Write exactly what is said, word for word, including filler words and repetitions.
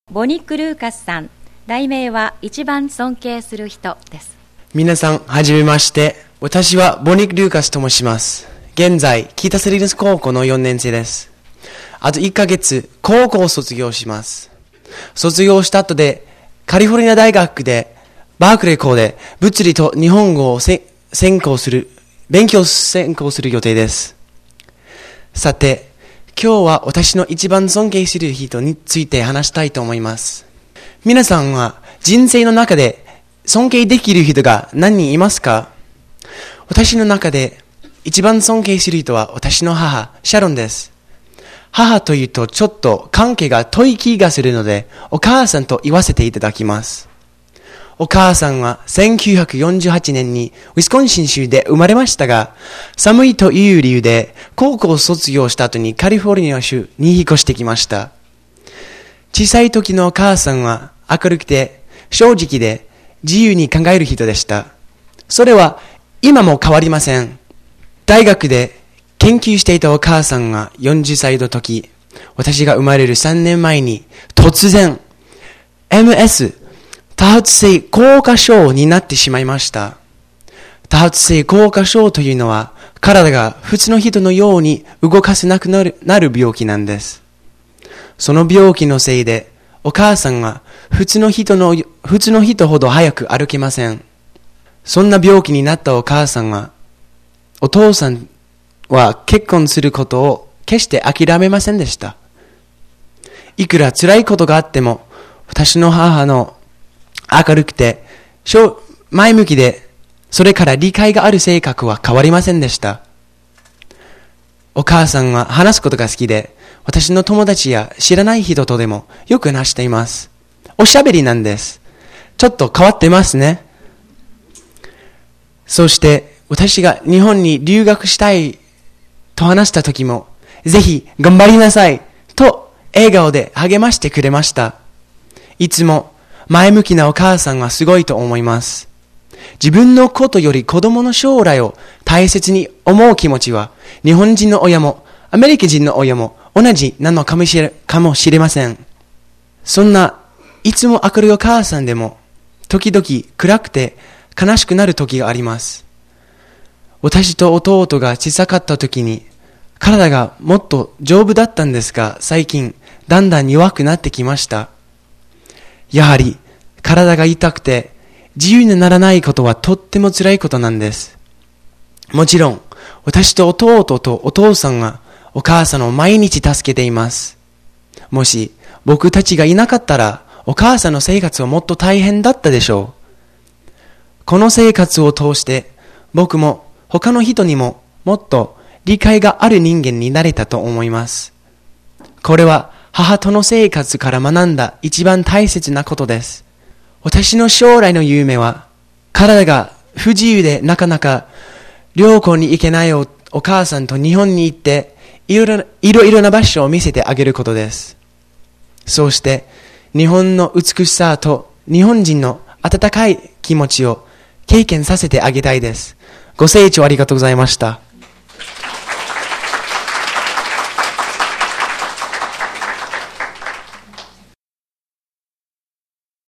ボニック・ルーカスさん、題名は一番尊敬する人です。 皆さん、はじめまして。私はボニック・ルーカスと申します。現在、北セリヌス高校のよねん生です。あといっかげつ、高校を卒業します。卒業した後で、カリフォルニア大学で、バークレー校で物理と日本語を専攻する、勉強専攻する予定です。さて、今日は私の一番尊敬する人について話したいと思います。皆さんは人生の中で尊敬できる人が何人いますか？私の中で一番尊敬する人は私の母、シャロンです。母というとちょっと関係が遠い気がするので、お母さんと言わせていただきます。お母さんはせんきゅうひゃくよんじゅうはちねんにウィスコンシン州で生まれましたが、寒いという理由で高校を卒業した後にカリフォルニア州に引っ越してきました。小さい時のお母さんは明るくて正直で自由に考える人でした。それは今も変わりません。大学で研究していたお母さんがよんじゅっさいの時、私が生まれるさんねんまえに突然 エムエス多発性硬化症になってしまいました。多発性硬化症というのは、体が普通の人のように動かせなくなる、なる病気なんです。その病気のせいで、お母さんが普通の人の、普通の人ほど早く歩けません。そんな病気になったお母さんは、お父さんは結婚することを決して諦めませんでした。いくら辛いことがあっても、私の母の明るくて、前向きで、それから理解がある性格は変わりませんでした。お母さんは話すことが好きで、私の友達や知らない人とでもよく話しています。おしゃべりなんです。ちょっと変わってますね。そして私が日本に留学したいと話した時も、ぜひ頑張りなさいと笑顔で励ましてくれました。いつも前向きなお母さんはすごいと思います。自分のことより子供の将来を大切に思う気持ちは、日本人の親もアメリカ人の親も同じなのかもしれ、かもしれません。そんないつも明るいお母さんでも、時々暗くて悲しくなる時があります。私と弟が小さかった時に、体がもっと丈夫だったんですが、最近だんだん弱くなってきました。やはり体が痛くて自由にならないことはとっても辛いことなんです。もちろん私と弟とお父さんがお母さんを毎日助けています。もし僕たちがいなかったらお母さんの生活はもっと大変だったでしょう。この生活を通して僕も他の人にももっと理解がある人間になれたと思います。これは母との生活から学んだ一番大切なことです。私の将来の夢は、体が不自由でなかなか旅行に行けない お, お母さんと日本に行って、いろいろ、いろいろな場所を見せてあげることです。そうして、日本の美しさと日本人の温かい気持ちを経験させてあげたいです。ご清聴ありがとうございました。